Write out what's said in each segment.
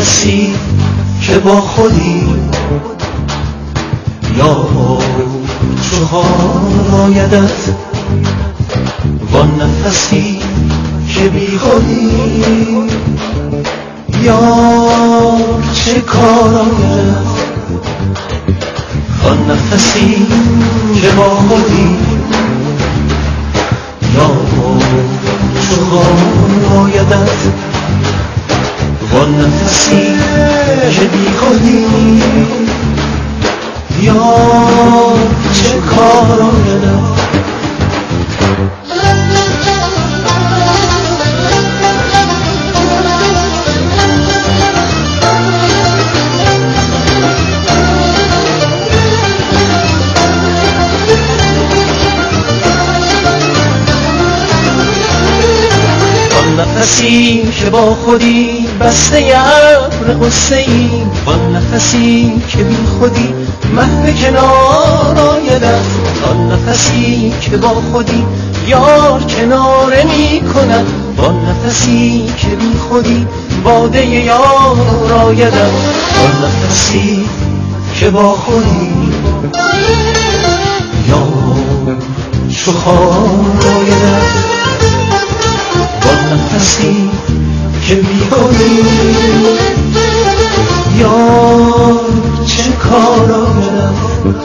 نفسی که با خودی یا چو خار آیدت وان نفسی که بی خودی یا چه کار آیدت وان نفسی که با خودی یا چو خار آیدت وان نفسی که بی خودی یا چه کار آیدت نفسی که با خودی بسته ابر غصه ای وان نفسی که بی خودی محو کنار آیدت وان نفسی که با خودی یار کناره می کند وان نفسی که بی خودی باده یار آیدت وان نفسی که با خودی یار چو خار آیدت وان نفسی که بی خودی یا چه کار آیدت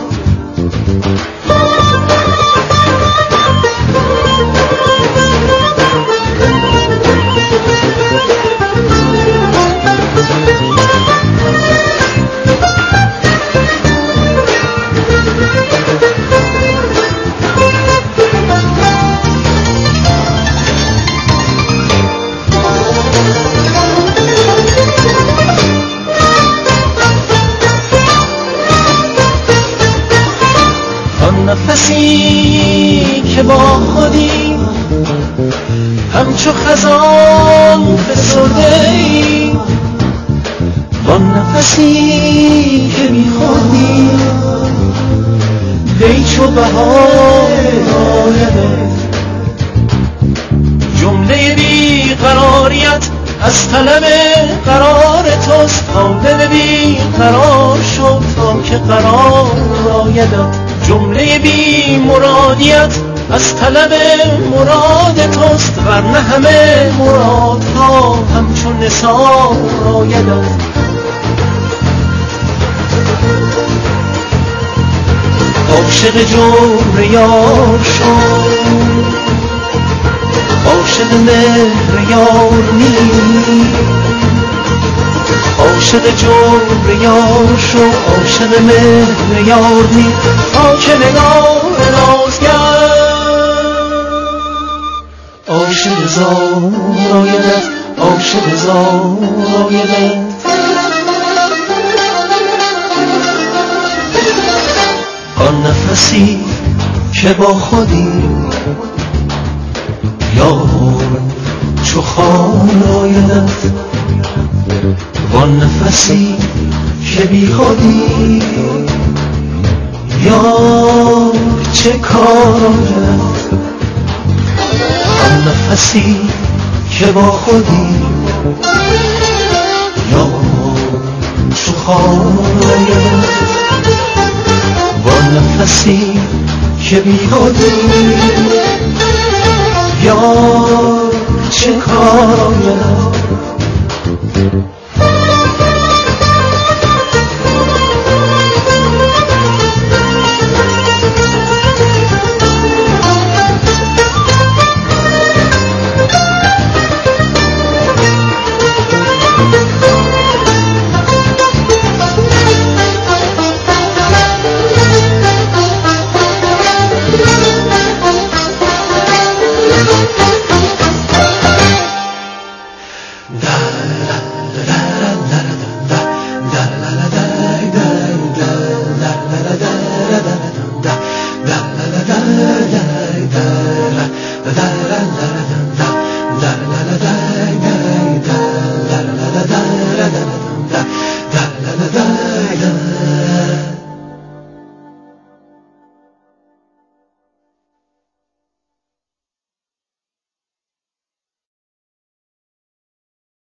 نفسی که با خودی همچو خزان فسرده ای وان نفسی که بی خودی دی چو بهار آیدت جمله بی قراریت از طلب قرار توست تا دل بی قرار شد تا که قرار آیدت جمله بی مرادیت از طلب مراد توست ورنه همه مرادها همچون نثار آیدت عاشق جور یار شد عاشق مهر یار نی عاشق جور یار شو عاشق مهر یار نی تا که نگار نازگر عاشق زار آیدت عاشق زار آیدت آن نفسی که با خودی یا چو خار آیدت وان نفسی که بی خودی یا چه کار آیدت آن نفسی که با خودی یا چو خار آیدت وان نفسی که بی خودی یا چه کار آیدت